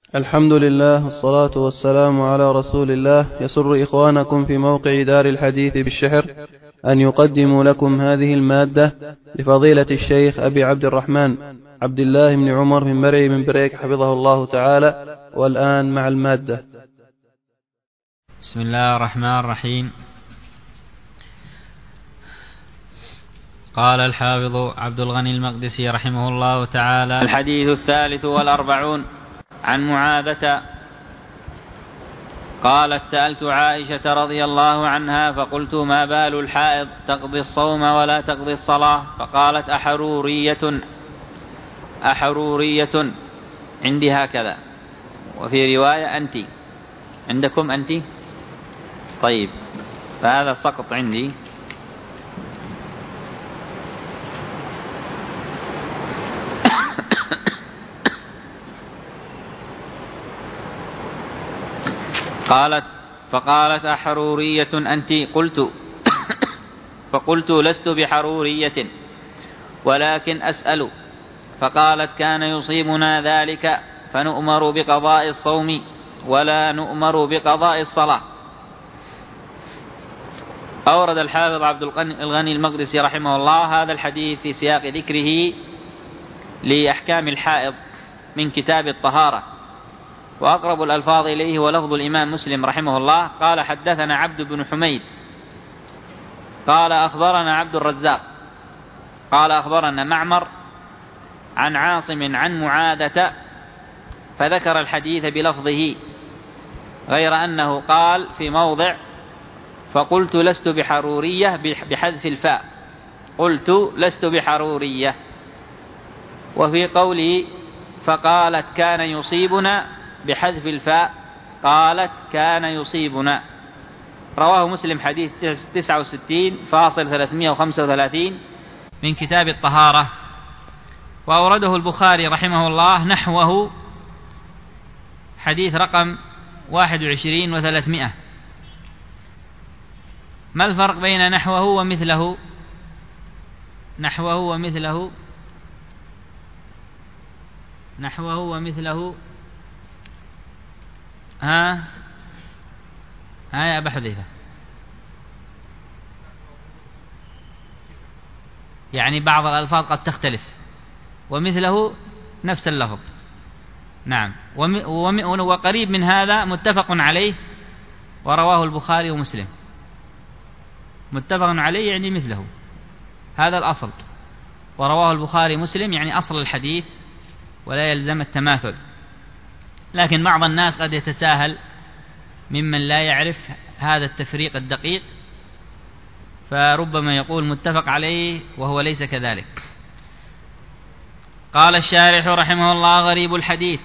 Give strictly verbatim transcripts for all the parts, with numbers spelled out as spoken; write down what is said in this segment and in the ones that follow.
الحمد لله والصلاة والسلام على رسول الله. يسر إخوانكم في موقع دار الحديث بالشحر أن يقدموا لكم هذه المادة لفضيلة الشيخ أبي عبد الرحمن عبد الله بن عمر بن مرعي بن بريك حفظه الله تعالى. والآن مع المادة. بسم الله الرحمن الرحيم. قال الحافظ عبد الغني المقدسي رحمه الله تعالى: الحديث الثالث والأربعون عن معاذة قالت: سألت عائشة رضي الله عنها فقلت: ما بال الحائض تقضي الصوم ولا تقضي الصلاة؟ فقالت: أحرورية أحرورية عندي هكذا، وفي رواية أنت. عندكم أنت؟ طيب، فهذا سقط عندي. قالت فقالت: أحرورية أنت؟ قلت فقلت: لست بحرورية ولكن أسأل. فقالت: كان يصيبنا ذلك فنؤمر بقضاء الصوم ولا نؤمر بقضاء الصلاة. أورد الحافظ عبد الغني المقدسي رحمه الله هذا الحديث في سياق ذكره لأحكام الحائض من كتاب الطهارة، وأقرب الألفاظ إليه ولفظ الإمام مسلم رحمه الله. قال: حدثنا عبد بن حميد قال: أخبرنا عبد الرزاق قال: أخبرنا معمر عن عاصم عن معاذة، فذكر الحديث بلفظه، غير أنه قال في موضع: فقلت لست بحرورية بحذف الفاء، قلت لست بحرورية. وفي قوله فقالت: كان يصيبنا بحذف الفاء، قالت: كان يصيبنا. رواه مسلم حديث تسعة وستين فاصل ثلاثمائة وخمسة وثلاثين من كتاب الطهارة. وأورده البخاري رحمه الله نحوه حديث رقم واحد وعشرين وثلاثمائة. ما الفرق بين نحوه ومثله؟ نحوه ومثله نحوه ومثله ها ها يا أبا حذيفة، يعني بعض الألفاظ قد تختلف، ومثله نفس اللفظ. نعم، وقريب من هذا متفق عليه ورواه البخاري ومسلم. متفق عليه يعني مثله، هذا الأصل، ورواه البخاري ومسلم يعني أصل الحديث ولا يلزم التماثل. لكن بعض الناس قد يتساهل ممن لا يعرف هذا التفريق الدقيق، فربما يقول متفق عليه وهو ليس كذلك. قال الشارح رحمه الله: غريب الحديث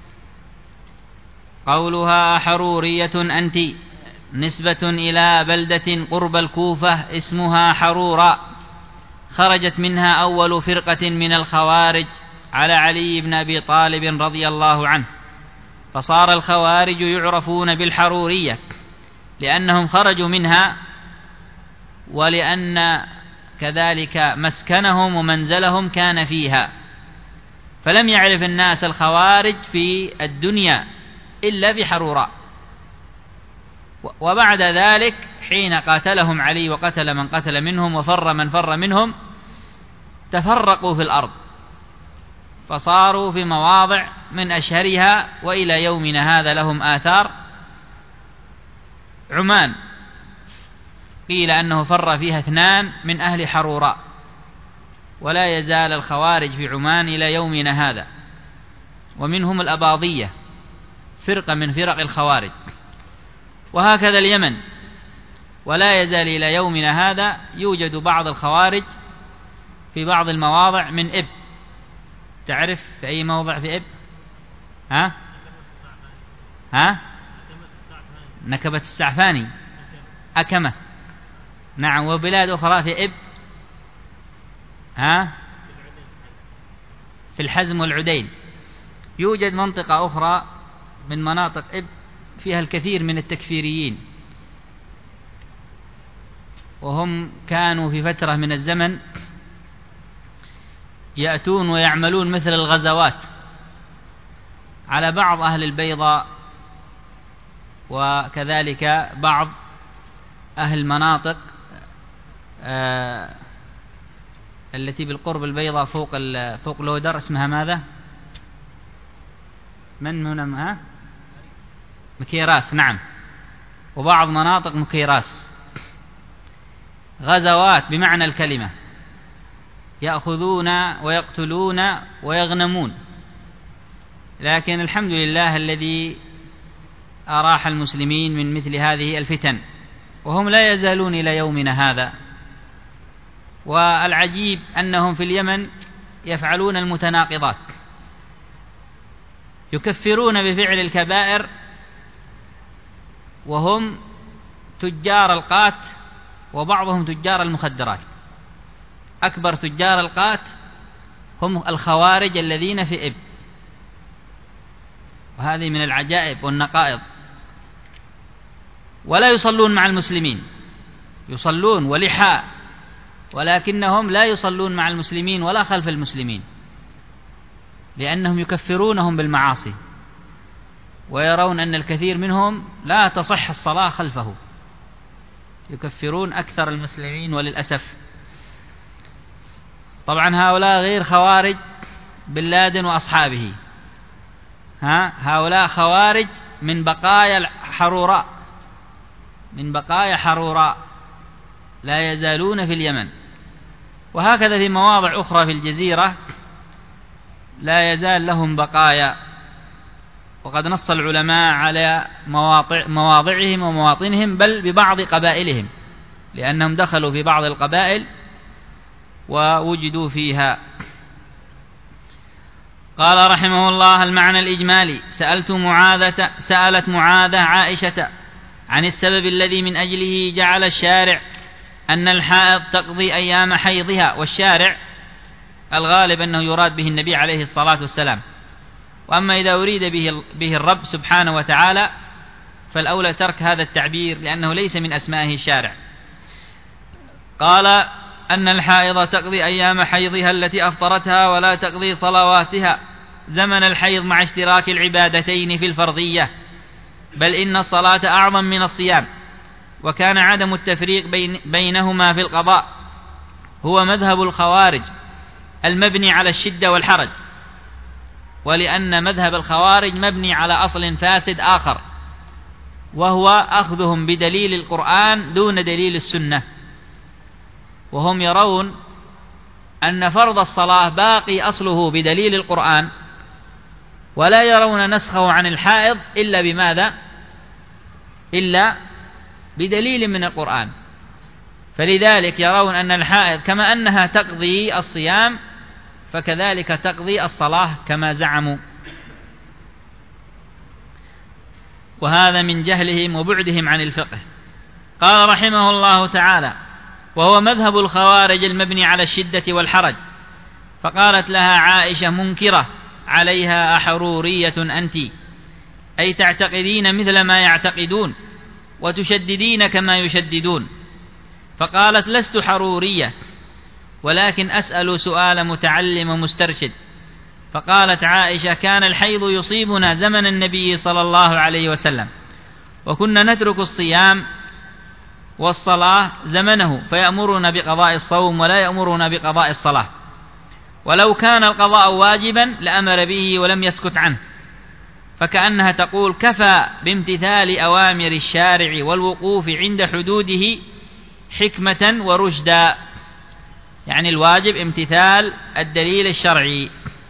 قولها حرورية أنت نسبة إلى بلدة قرب الكوفة اسمها حرورا، خرجت منها أول فرقة من الخوارج على علي بن أبي طالب رضي الله عنه، فصار الخوارج يعرفون بالحرورية لأنهم خرجوا منها، ولأن كذلك مسكنهم ومنزلهم كان فيها، فلم يعرف الناس الخوارج في الدنيا إلا بحرورا. وبعد ذلك حين قاتلهم علي وقتل من قتل منهم وفر من فر منهم، تفرقوا في الأرض فصاروا في مواضع من أشهرها وإلى يومنا هذا لهم آثار. عمان قيل أنه فر فيها اثنان من أهل حروراء، ولا يزال الخوارج في عمان إلى يومنا هذا، ومنهم الأباضية فرقة من فرق الخوارج، وهكذا اليمن، ولا يزال إلى يومنا هذا يوجد بعض الخوارج في بعض المواضع من إب. تعرف في أي موضع في إب؟ ها؟ ها؟ نكبة السعفاني، أكمة. نعم، وبلاد أخرى في إب، ها؟ في الحزم والعدين. يوجد منطقة أخرى من مناطق إب فيها الكثير من التكفيريين، وهم كانوا في فترة من الزمن يأتون ويعملون مثل الغزوات على بعض أهل البيضاء وكذلك بعض أهل المناطق آه التي بالقرب البيضاء فوق فوق لودر، اسمها ماذا؟ من هنا؟ مكيراس، نعم، وبعض مناطق مكيراس، غزوات بمعنى الكلمة، يأخذون ويقتلون ويغنمون. لكن الحمد لله الذي أراح المسلمين من مثل هذه الفتن، وهم لا يزالون إلى يومنا هذا. والعجيب أنهم في اليمن يفعلون المتناقضات، يكفرون بفعل الكبائر وهم تجار القات وبعضهم تجار المخدرات. أكبر تجار القات هم الخوارج الذين في إب، وهذه من العجائب والنقائض. ولا يصلون مع المسلمين، يصلون ولحاء، ولكنهم لا يصلون مع المسلمين ولا خلف المسلمين، لأنهم يكفرونهم بالمعاصي، ويرون أن الكثير منهم لا تصح الصلاة خلفه، يكفرون أكثر المسلمين وللأسف. طبعا هؤلاء غير خوارج بن لادن وأصحابه، ها هؤلاء خوارج من بقايا حروراء، من بقايا حروراء لا يزالون في اليمن. وهكذا في مواضع أخرى في الجزيرة لا يزال لهم بقايا، وقد نص العلماء على مواضع مواضعهم ومواطنهم، بل ببعض قبائلهم، لأنهم دخلوا في بعض القبائل ووجدوا فيها. قال رحمه الله: المعنى الإجمالي: سألت معاذة سألت معاذة عائشة عن السبب الذي من أجله جعل الشارع أن الحائض تقضي أيام حيضها، والشارع الغالب أنه يراد به النبي عليه الصلاة والسلام، وأما إذا أريد به, به الرب سبحانه وتعالى فالأولى ترك هذا التعبير لأنه ليس من أسمائه الشارع. قال: أن الحائض تقضي أيام حيضها التي أفطرتها ولا تقضي صلواتها زمن الحيض مع اشتراك العبادتين في الفرضية، بل إن الصلاة أعظم من الصيام، وكان عدم التفريق بين بينهما في القضاء هو مذهب الخوارج المبني على الشدة والحرج، ولأن مذهب الخوارج مبني على أصل فاسد آخر، وهو أخذهم بدليل القرآن دون دليل السنة، وهم يرون أن فرض الصلاة باقي أصله بدليل القرآن، ولا يرون نسخه عن الحائض إلا بماذا؟ إلا بدليل من القرآن. فلذلك يرون أن الحائض كما أنها تقضي الصيام فكذلك تقضي الصلاة كما زعموا، وهذا من جهلهم وبعدهم عن الفقه. قال رحمه الله تعالى: وهو مذهب الخوارج المبني على الشدة والحرج. فقالت لها عائشة منكرة عليها: أحرورية أنت؟ أي تعتقدين مثل ما يعتقدون وتشددين كما يشددون. فقالت: لست حرورية، ولكن أسأل سؤال متعلم مسترشد. فقالت عائشة: كان الحيض يصيبنا زمن النبي صلى الله عليه وسلم، وكنا نترك الصيام والصلاة زمنه، فيأمرنا بقضاء الصوم ولا يأمرنا بقضاء الصلاة، ولو كان القضاء واجبا لأمر به ولم يسكت عنه. فكأنها تقول: كفى بامتثال أوامر الشارع والوقوف عند حدوده حكمة ورشدا، يعني الواجب امتثال الدليل الشرعي.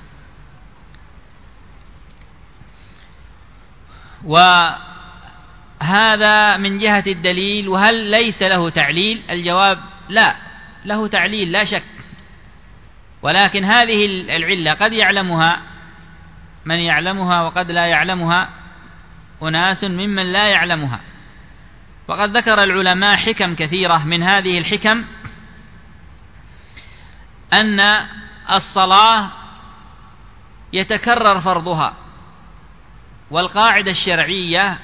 وهذا من جهة الدليل. وهل ليس له تعليل؟ الجواب: لا، له تعليل لا شك، ولكن هذه العلة قد يعلمها من يعلمها وقد لا يعلمها أناس ممن لا يعلمها. وقد ذكر العلماء حكم كثيرة، من هذه الحكم أن الصلاة يتكرر فرضها، والقاعدة الشرعية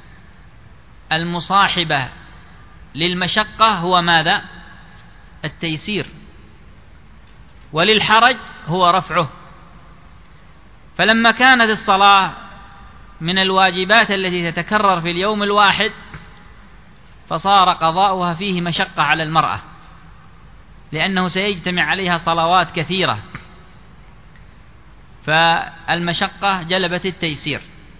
المصاحبة للمشقة هو ماذا؟ التيسير، وللحرج هو رفعه. فلما كانت الصلاة من الواجبات التي تتكرر في اليوم الواحد، فصار قضاؤها فيه مشقة على المرأة، لأنه سيجتمع عليها صلوات كثيرة، فالمشقة جلبت التيسير.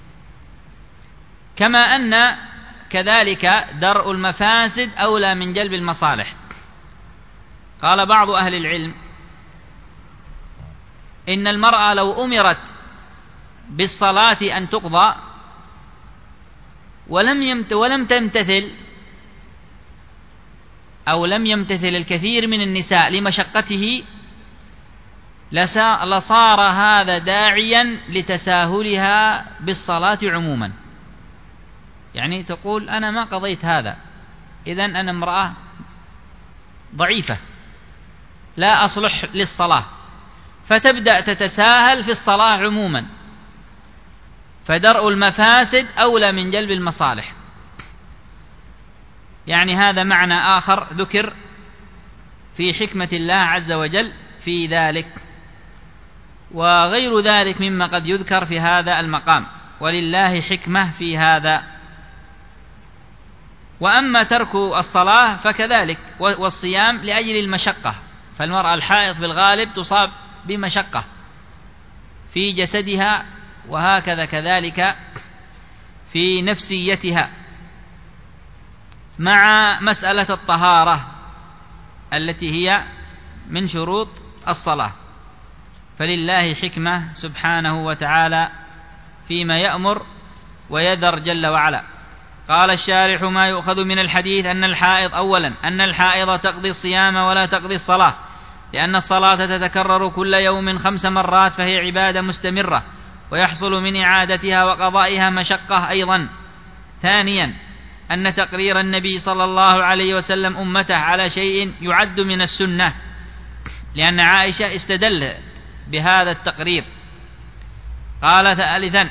كما أن كذلك درء المفاسد أولى من جلب المصالح. قال بعض أهل العلم إن المرأة لو أمرت بالصلاة أن تقضى ولم يمت ولم تمتثل أو لم يمتثل الكثير من النساء لمشقته، لصار هذا داعيا لتساهلها بالصلاة عموما. يعني تقول أنا ما قضيت هذا، إذن أنا امرأة ضعيفة لا أصلح للصلاة، فتبدأ تتساهل في الصلاة عموما. فدرء المفاسد أولى من جلب المصالح. يعني هذا معنى آخر ذكر في حكمة الله عز وجل في ذلك، وغير ذلك مما قد يذكر في هذا المقام، ولله حكمة في هذا. وأما ترك الصلاة فكذلك، والصيام لأجل المشقة، فالمرأة الحائض في الغالب تصاب بمشقة في جسدها، وهكذا كذلك في نفسيتها، مع مسألة الطهارة التي هي من شروط الصلاة. فلله حكمة سبحانه وتعالى فيما يأمر ويذر جل وعلا. قال الشارح: ما يؤخذ من الحديث أن الحائض أولا أن الحائض تقضي الصيام ولا تقضي الصلاة، لأن الصلاة تتكرر كل يوم خمس مرات، فهي عبادة مستمرة، ويحصل من إعادتها وقضائها مشقة أيضا. ثانيا أن تقرير النبي صلى الله عليه وسلم أمته على شيء يعد من السنة، لأن عائشة استدل بهذا التقرير. قال ثالثا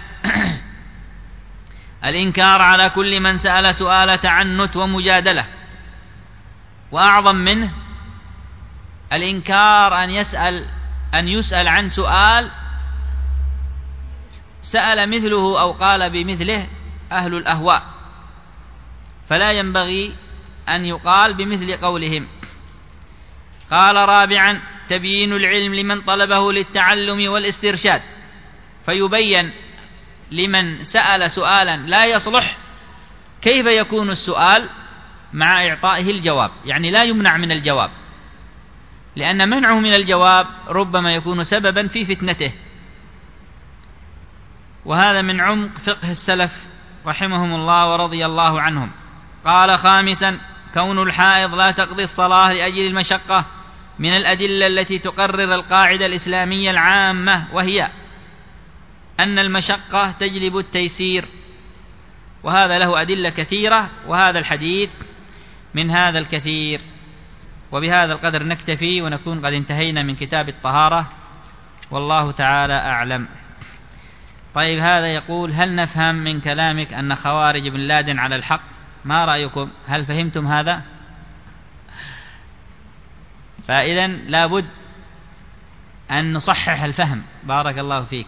الإنكار على كل من سأل سؤال تعنت ومجادلة، وأعظم منه الإنكار أن يسأل أن يسأل عن سؤال سأل مثله أو قال بمثله أهل الأهواء، فلا ينبغي أن يقال بمثل قولهم. قال رابعا تبيين العلم لمن طلبه للتعلم والاسترشاد، فيبين لمن سأل سؤالا لا يصلح كيف يكون السؤال مع إعطائه الجواب، يعني لا يمنع من الجواب، لأن منعه من الجواب ربما يكون سببا في فتنته. وهذا من عمق فقه السلف رحمهم الله ورضي الله عنهم. قال خامسا كون الحائض لا تقضي الصلاة لأجل المشقة من الأدلة التي تقرر القاعدة الإسلامية العامة، وهي أن المشقة تجلب التيسير، وهذا له أدلة كثيرة، وهذا الحديث من هذا الكثير. وبهذا القدر نكتفي ونكون قد انتهينا من كتاب الطهارة، والله تعالى أعلم. طيب، هذا يقول: هل نفهم من كلامك أن خوارج بن لادن على الحق؟ ما رأيكم؟ هل فهمتم هذا؟ فإذا لابد أن نصحح الفهم. بارك الله فيك.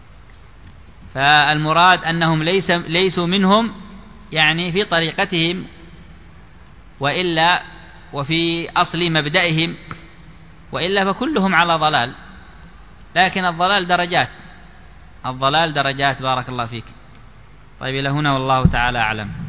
فالمراد أنهم ليس ليسوا منهم يعني في طريقتهم، وإلا وفي أصل مبدئهم، وإلا فكلهم على ضلال، لكن الضلال درجات، الضلال درجات. بارك الله فيك. طيب، إلى هنا والله تعالى أعلم.